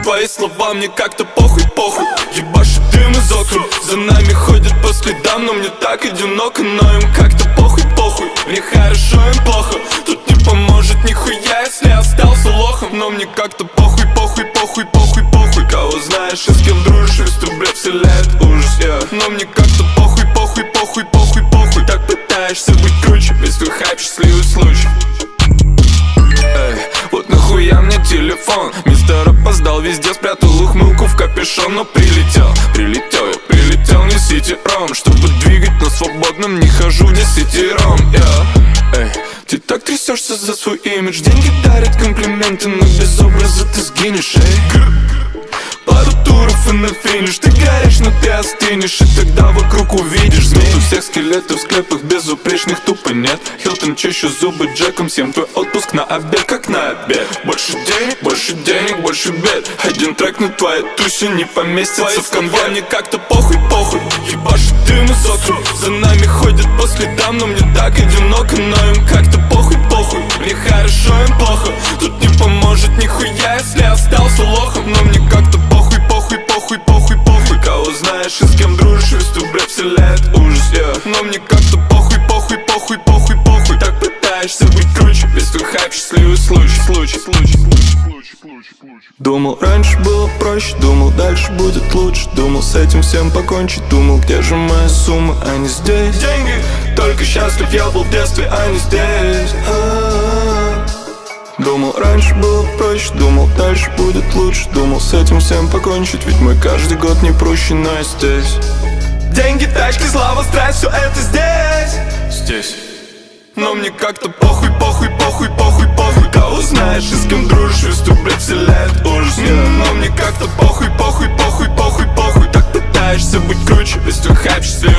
твои слова, мне как-то похуй, похуй. Ебашит дым из окон, за нами ходят по следам, но мне так одиноко, но им как-то похуй, похуй. Мне хорошо, им плохо, тут не поможет нихуя, если остался лохом. Но мне как-то похуй, похуй, похуй, похуй, похуй. Кого знаешь и с кем дружишь, весь твой бред вселяет ужас, Но мне как-то похуй, похуй, похуй, похуй, похуй. Так пытаешься быть круче, весь твой хайп счастливый случай. Вот нахуя мне телефон? Мистер опоздал, везде спрятал ухмылку в капюшон. Но прилетел, я прилетел, несите ром. Чтобы двигать на свободном, не хожу в десятером. Ты так трясешься за свой имидж. Деньги дарят комплименты, но без образа ты сгинешь, Пару туров и на финиш. Ты горишь, но ты остынешь, и тогда вокруг увидишь змей. У всех скелетов в склепах безупречных тупо нет. Хилтон чищу зубы Джеком, всем твой отпуск на обед, как на обед. Больше денег, больше бед. Один трек на твоей тусе не поместится в конвой. Мне как-то похуй, похуй. Ебашит дым из окон, за нами ходят по следам, но мне так одиноко, но им как-то похуй, похуй. Мне хорошо, им плохо, тут не поможет нихуя, если остался лохом. Но мне как-то похуй, похуй, похуй, похуй, похуй. Кого знаешь и с кем дружишь, весь твой бред вселяет ужас, Но мне как-то похуй, похуй, похуй, похуй, похуй. Так пытаешься быть круче, весь твой хайп счастливый случай. Думал, раньше было проще, думал, дальше будет лучше. Думал, с этим всем покончить, думал, где же моя сумма, а не здесь. Деньги, только счастлив я был в детстве, а не здесь. Думал, раньше было проще, думал, дальше будет лучше. Думал, с этим всем покончить, ведь мой каждый год не проще, но я здесь. Деньги, тачки, слава, страсть, все это здесь. Но мне как-то похуй, похуй, похуй, похуй, похуй. Кого знаешь и с кем дружишь, весь твой бред вселяет ужас, Но мне как-то похуй, похуй, похуй, похуй, похуй. Так пытаешься быть круче, весь твой хайп счастливый